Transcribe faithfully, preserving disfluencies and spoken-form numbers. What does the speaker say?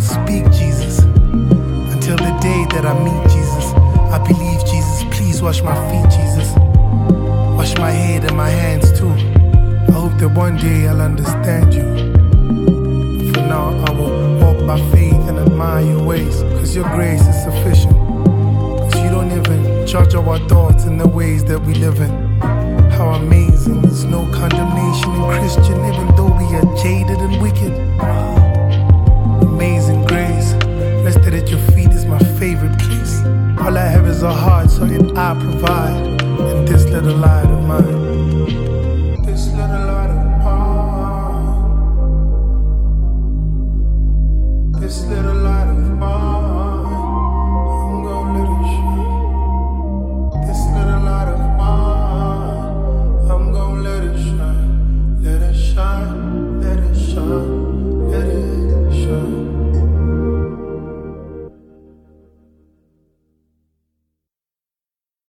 speak, Jesus. Until the day that I meet Jesus, I believe, Jesus. Please wash my feet, Jesus. Wash my head and my hands too. I hope that one day I'll understand you. But for now, I will walk by faith and admire your ways, cause your grace is sufficient. Cause you don't even judge our thoughts and the ways that we live in. How amazing, there's no condemnation in Christian, even though we are jaded and wicked. Amazing grace, rested at your feet is my favorite place. All I have is a heart, so it I provide in this little light of mine.